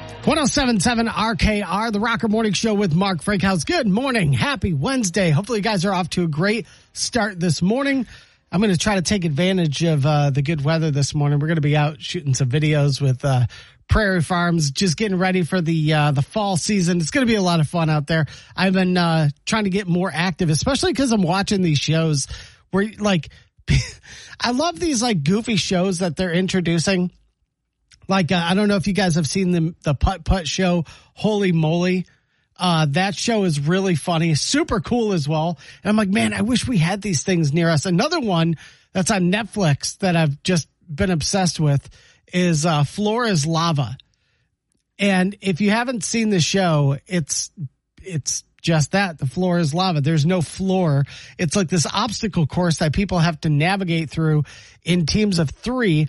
1077 RKR, the Rocker Morning Show with Mark Frankhouse. Good morning. Happy Wednesday. Hopefully you guys are off to a great start this morning. I'm going to try to take advantage of the good weather this morning. We're going to be out shooting some videos with Prairie Farms, just getting ready for the fall season. It's going to be a lot of fun out there. I've been trying to get more active, especially because I'm watching these shows where, like, I love these, like, goofy shows that they're introducing. Like, I don't know if you guys have seen the Putt-Putt show, Holy Moly. That show is really funny, super cool as well. And I'm like, man, I wish we had these things near us. Another one that's on Netflix that I've just been obsessed with is Floor is Lava. And if you haven't seen the show, it's just that. The floor is lava. There's no floor. It's like this obstacle course that people have to navigate through in teams of 3.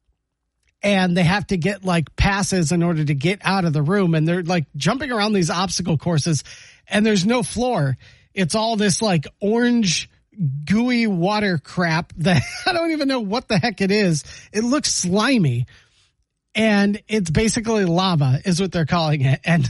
And they have to get, like, passes in order to get out of the room. And they're, like, jumping around these obstacle courses, and there's no floor. It's all this, like, orange, gooey water crap that I don't even know what the heck it is. It looks slimy. And it's basically lava is what they're calling it. And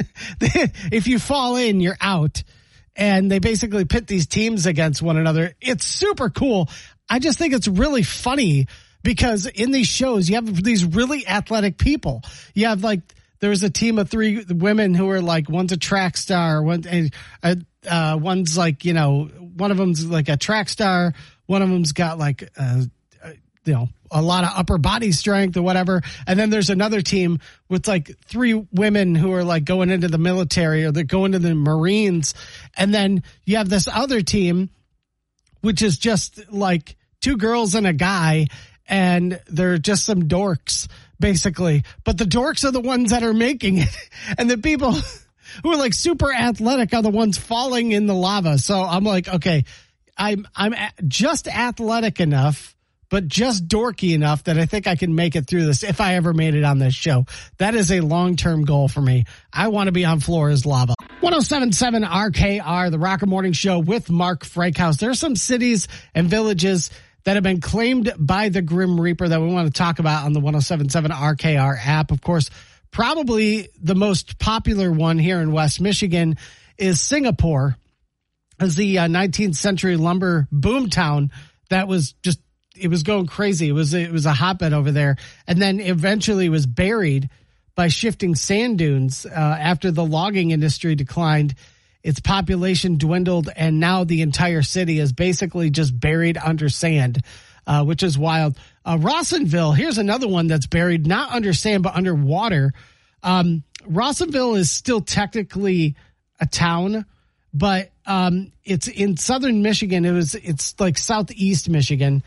if you fall in, you're out. And they basically pit these teams against one another. It's super cool. I just think it's really funny. Because in these shows, you have these really athletic people. You have, like, there was a team of 3 women who are, like, one's a track star, one's like, you know, one of them's like a track star, one of them's got, like, you know, a lot of upper body strength or whatever. And then there's another team with, like, 3 women who are, like, going into the military or they're going to the Marines. And then you have this other team, which is just, like, 2 girls and a guy. And they're just some dorks, basically. But the dorks are the ones that are making it. And the people who are, like, super athletic are the ones falling in the lava. So I'm like, okay, I'm just athletic enough, but just dorky enough that I think I can make it through this if I ever made it on this show. That is a long-term goal for me. I want to be on Floor is Lava. 1077 RKR, the Rocker Morning Show with Mark Frankhouse. There are some cities and villages that have been claimed by the Grim Reaper that we want to talk about on the 1077 RKR app. Of course, probably the most popular one here in West Michigan is Singapore, as the 19th century lumber boomtown that was just, it was going crazy. It was a hotbed over there. And then eventually was buried by shifting sand dunes after the logging industry declined. Its population dwindled, and now the entire city is basically just buried under sand, which is wild. Rawsonville, here's another one that's buried not under sand but underwater. Rawsonville is still technically a town, but it's in southern Michigan. It's like southeast Michigan.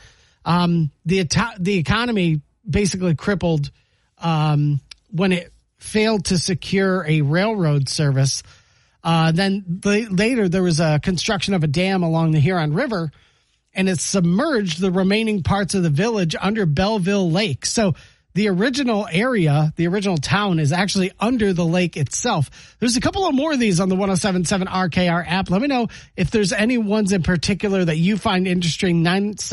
The economy basically crippled when it failed to secure a railroad service. Then later there was a construction of a dam along the Huron River, and it submerged the remaining parts of the village under Belleville Lake. So the original area, the original town, is actually under the lake itself. There's a couple of more of these on the 1077 RKR app. Let me know if there's any ones in particular that you find interesting.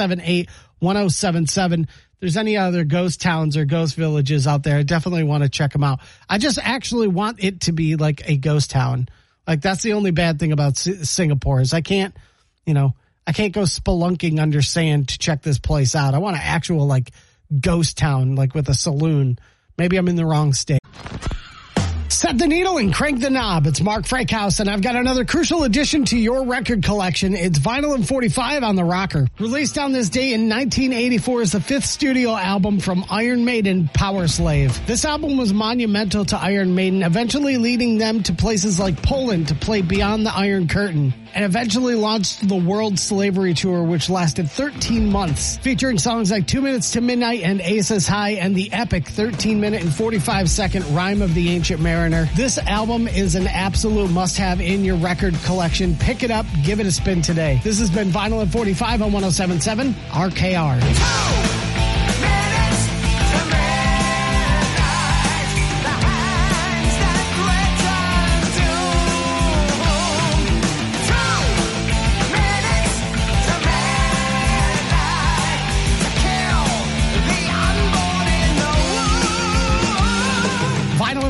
978-1077. If there's any other ghost towns or ghost villages out there, I definitely want to check them out. I just actually want it to be like a ghost town. Like, that's the only bad thing about Singapore is I can't go spelunking under sand to check this place out. I want an actual, like, ghost town, like with a saloon. Maybe I'm in the wrong state. Set the needle and crank the knob. It's Mark Frankhouse, and I've got another crucial addition to your record collection. It's Vinyl and 45 on the Rocker. Released on this day in 1984 is the 5th studio album from Iron Maiden, Power Slave. This album was monumental to Iron Maiden, eventually leading them to places like Poland to play Beyond the Iron Curtain, and eventually launched the World Slavery Tour, which lasted 13 months, featuring songs like 2 Minutes to Midnight and Aces High, and the epic 13-minute and 45-second Rime of the Ancient Mariner. This album is an absolute must-have in your record collection. Pick it up, give it a spin today. This has been Vinyl at 45 on 1077 RKR.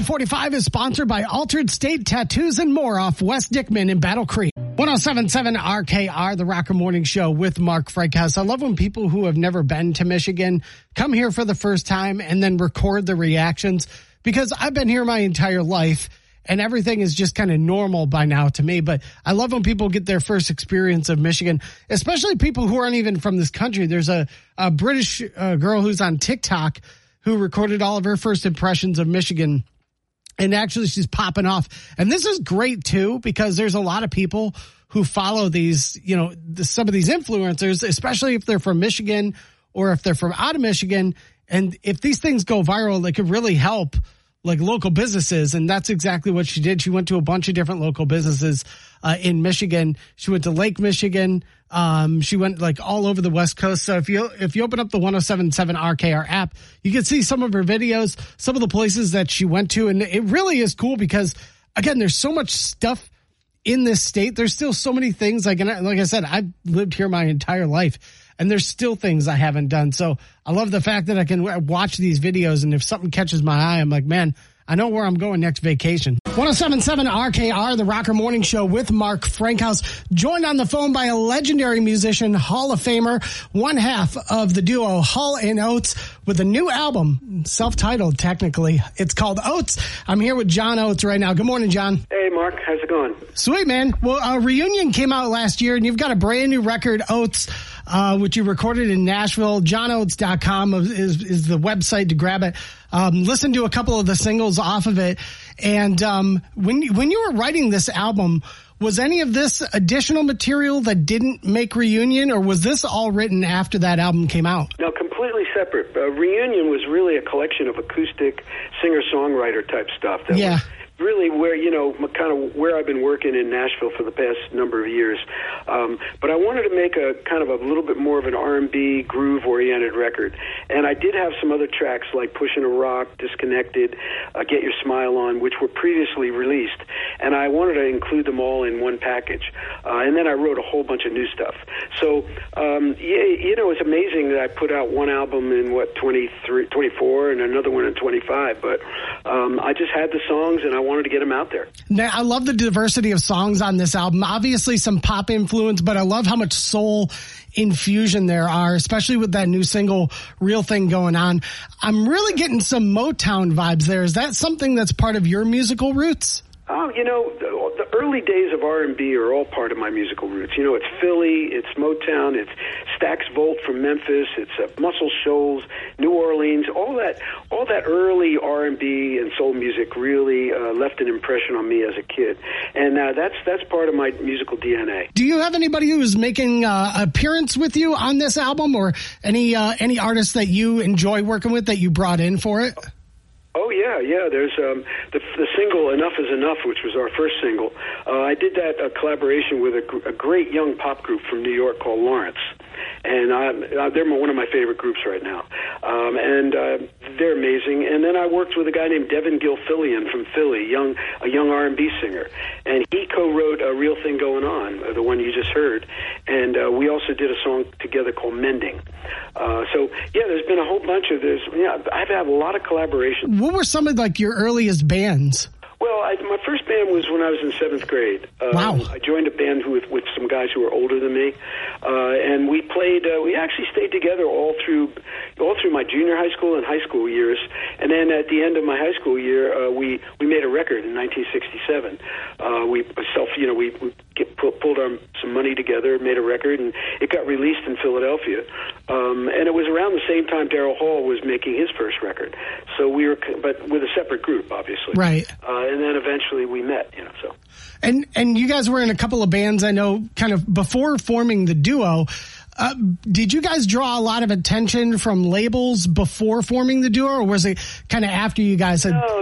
245 is sponsored by Altered State Tattoos and More off West Dickman in Battle Creek. 107.7 RKR, the Rocker Morning Show with Mark Frankhouse. I love when people who have never been to Michigan come here for the first time and then record the reactions, because I've been here my entire life and everything is just kind of normal by now to me. But I love when people get their first experience of Michigan, especially people who aren't even from this country. There's a British girl who's on TikTok who recorded all of her first impressions of Michigan. And actually, she's popping off. And this is great, too, because there's a lot of people who follow these, some of these influencers, especially if they're from Michigan or if they're from out of Michigan. And if these things go viral, they could really help like local businesses. And that's exactly what she did. She went to a bunch of different local businesses in Michigan. She went to Lake Michigan. She went like all over the West Coast. So if you open up the 107.7 RKR app, you can see some of her videos, some of the places that she went to. And it really is cool because, again, there's so much stuff in this state. There's still so many things. Like I said, I've lived here my entire life and there's still things I haven't done. So I love the fact that I can watch these videos. And if something catches my eye, I'm like, man, I know where I'm going next vacation. 107.7 RKR, the Rocker Morning Show with Mark Frankhouse, joined on the phone by a legendary musician, Hall of Famer, one half of the duo Hall & Oates, with a new album, self-titled technically. It's called Oates. I'm here with John Oates right now. Good morning, John. Hey, Mark. How's it going? Sweet, man. Well, a Reunion came out last year, and you've got a brand new record, Oates, which you recorded in Nashville. JohnOates.com is the website to grab it. Listen to a couple of the singles off of it. And when you were writing this album, was any of this additional material that didn't make Reunion, or was this all written after that album came out? No, completely separate. Reunion was really a collection of acoustic singer-songwriter type stuff. That was really where, kind of where I've been working in Nashville for the past number of years. But I wanted to make a kind of a little bit more of an R&B groove-oriented record. And I did have some other tracks like Pushing a Rock, Disconnected, Get Your Smile On, which were previously released. And I wanted to include them all in one package. And then I wrote a whole bunch of new stuff. So, it's amazing that I put out one album in, 24, and another one in 25. But I just had the songs, and I wanted to get them out there. Now, I love the diversity of songs on this album. Obviously some pop influence, but I love how much soul infusion there are, especially with that new single, Real Thing, going on. I'm really getting some Motown vibes there. Is that something that's part of your musical roots? Oh, the early days of R&B are all part of my musical roots. It's Philly, it's Motown, it's Stax Volt from Memphis, it's Muscle Shoals, New Orleans. All that early R&B and soul music really left an impression on me as a kid, and that's part of my musical DNA. Do you have anybody who's making appearance with you on this album, or any artists that you enjoy working with that you brought in for it? Oh, yeah. There's the single Enough Is Enough, which was our first single. I did that collaboration with a great young pop group from New York called Lawrence. And they're one of my favorite groups right now. And they're amazing. And then I worked with a guy named Devin Gilfillian from Philly, a young R&B singer. And he co-wrote A Real Thing Going On, the one you just heard. And we also did a song together called Mending. There's been a whole bunch of this. I've had a lot of collaborations. What were some of your earliest bands? Well, my first band was when I was in 7th grade. Wow. I joined a band with some guys who were older than me, and we played. We actually stayed together all through my junior high school and high school years. And then at the end of my high school year, we made a record in 1967. We pulled some money together, made a record, and it got released in Philadelphia. And it was around the same time Daryl Hall was making his first record. So but with a separate group, obviously. Right. And then eventually we met, so. And you guys were in a couple of bands, I know, kind of before forming the duo. Did you guys draw a lot of attention from labels before forming the duo, or was it kind of after you guys had? No.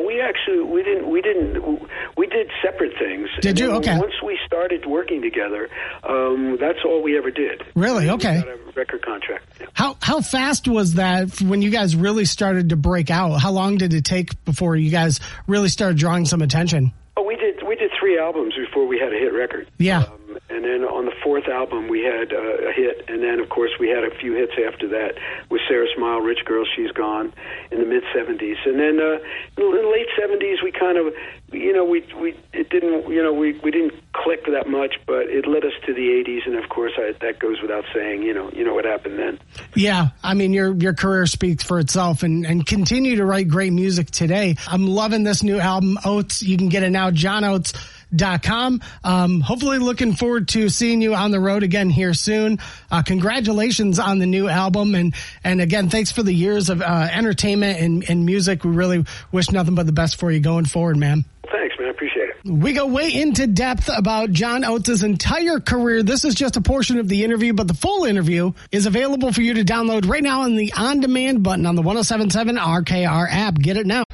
We did separate things. Did you? Okay. Once we started working together, that's all we ever did. Really? Okay. We got a record contract. Yeah. How fast was that when you guys really started to break out? How long did it take before you guys really started drawing some attention? Oh, we did 3 albums before we had a hit record. Yeah. And And then on the fourth album, we had a hit. And then, of course, we had a few hits after that with Sarah Smile, Rich Girl, She's Gone in the mid-'70s. And then in the late '70s, we kind of, we didn't click that much, but it led us to the '80s. And, of course, that goes without saying, you know what happened then. Yeah, I mean, your career speaks for itself, and continue to write great music today. I'm loving this new album, Oates. You can get it now, johnoates.com. Hopefully looking forward to seeing you on the road again here soon. Congratulations on the new album. And again, thanks for the years of entertainment and music. We really wish nothing but the best for you going forward, man. Thanks, man. I appreciate it. We go way into depth about John Oates' entire career. This is just a portion of the interview, but the full interview is available for you to download right now on the on-demand button on the 107.7 RKR app. Get it now.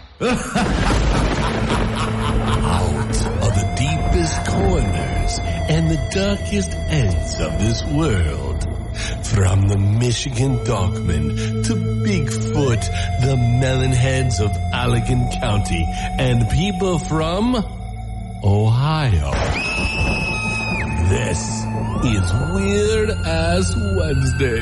Corners and the darkest ends of this world. From the Michigan Dogman to Bigfoot, the Melonheads of Allegan County, and people from Ohio. This is Weird Ass Wednesday.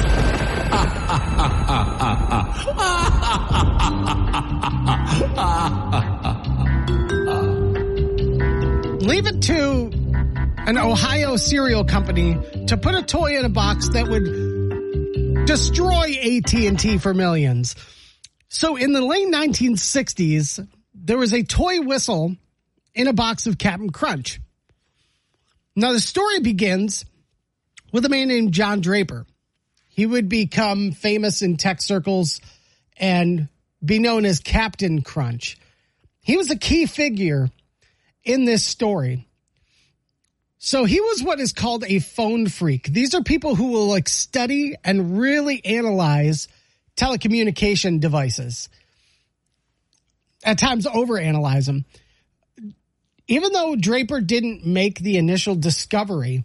Leave it to an Ohio cereal company to put a toy in a box that would destroy AT&T for millions. So in the late 1960s, there was a toy whistle in a box of Captain Crunch. Now the story begins with a man named John Draper. He would become famous in tech circles and be known as Captain Crunch. He was a key figure in this story. So he was what is called a phone freak. These are people who will study and really analyze telecommunication devices. At times overanalyze them. Even though Draper didn't make the initial discovery,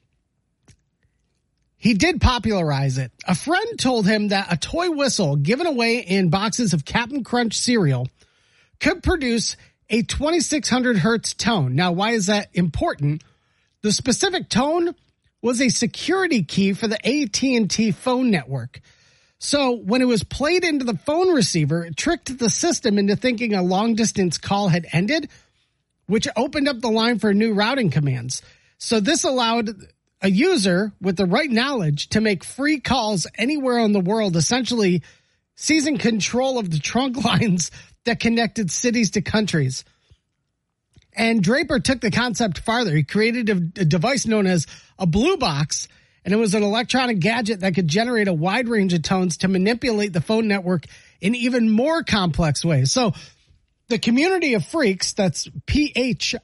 he did popularize it. A friend told him that a toy whistle given away in boxes of Captain Crunch cereal could produce a 2600 hertz tone. Now, why is that important? The specific tone was a security key for the AT&T phone network. So when it was played into the phone receiver, it tricked the system into thinking a long-distance call had ended, which opened up the line for new routing commands. So this allowed a user with the right knowledge to make free calls anywhere in the world, essentially seizing control of the trunk lines that connected cities to countries. And Draper took the concept farther. He created a device known as a blue box, and it was an electronic gadget that could generate a wide range of tones to manipulate the phone network in even more complex ways. So the community of freaks, that's PHREAKS,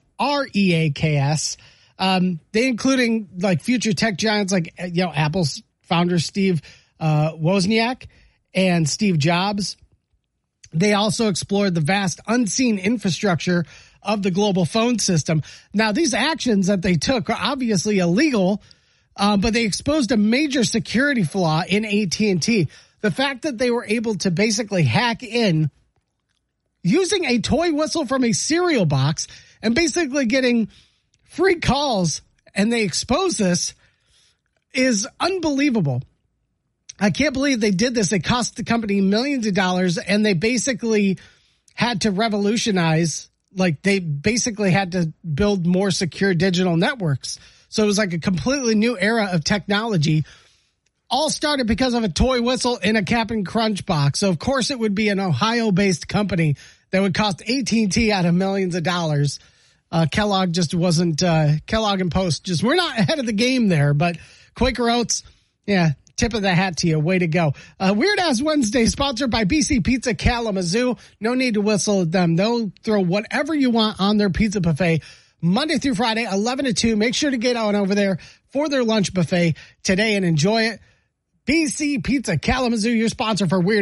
they including future tech giants like Apple's founder Steve Wozniak and Steve Jobs. They also explored the vast unseen infrastructure of the global phone system. Now, these actions that they took are obviously illegal, but they exposed a major security flaw in AT&T. The fact that they were able to basically hack in using a toy whistle from a cereal box and basically getting free calls, and they exposed this, is unbelievable. I can't believe they did this. It cost the company millions of dollars, and they basically had to revolutionize. They basically had to build more secure digital networks. So it was like a completely new era of technology. All started because of a toy whistle in a Captain Crunch box. So of course it would be an Ohio-based company that would cost AT&T out of millions of dollars. Kellogg just wasn't, Kellogg and Post just, we're not ahead of the game there, but Quaker Oats, yeah, tip of the hat to you. Way to go. Weird Ass Wednesday, sponsored by BC Pizza Kalamazoo. No need to whistle at them. They'll throw whatever you want on their pizza buffet Monday through Friday, 11 to 2. Make sure to get on over there for their lunch buffet today and enjoy it. BC Pizza Kalamazoo, your sponsor for Weird Ass Wednesday.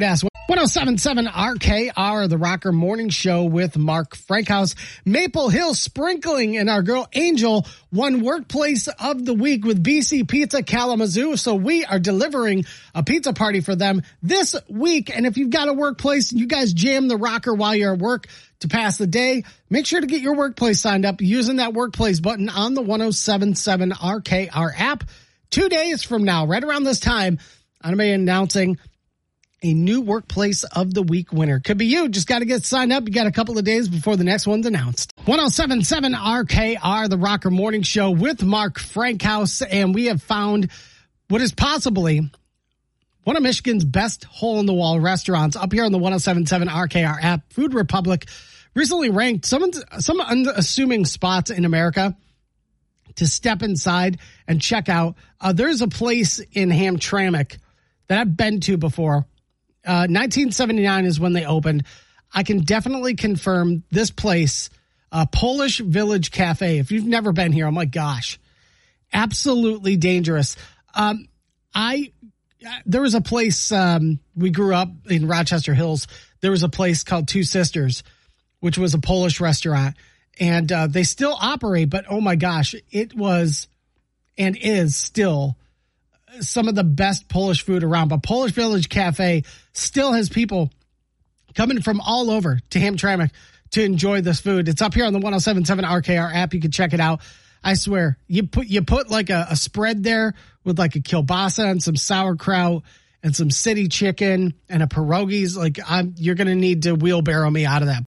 107.7 RKR, the Rocker Morning Show with Mark Frankhouse. Maple Hill Sprinkling and our girl Angel won Workplace of the Week with BC Pizza Kalamazoo. So we are delivering a pizza party for them this week. And if you've got a workplace, you guys jam the rocker while you're at work to pass the day, make sure to get your workplace signed up using that Workplace button on the 107.7 RKR app. 2 days from now, right around this time, I'm going to be announcing a new Workplace of the Week winner. Could be you. Just got to get signed up. You got a couple of days before the next one's announced. 107.7 RKR, the Rocker Morning Show with Mark Frankhouse. And we have found what is possibly one of Michigan's best hole-in-the-wall restaurants up here on the 107.7 RKR app. Food Republic recently ranked some unassuming spots in America to step inside and check out. There's a place in Hamtramck that I've been to before. 1979 is when they opened. I can definitely confirm this place, Polish Village Cafe. If you've never been here, oh my gosh, absolutely dangerous. There was a place, we grew up in Rochester Hills. There was a place called Two Sisters, which was a Polish restaurant, and they still operate, but oh my gosh, it was and is still some of the best Polish food around. But Polish Village Cafe still has people coming from all over to Hamtramck to enjoy this food. It's up here on the 107.7 RKR app. You can check it out. I swear, you put like a spread there with like a kielbasa and some sauerkraut and some city chicken and a pierogies. Like you're going to need to wheelbarrow me out of that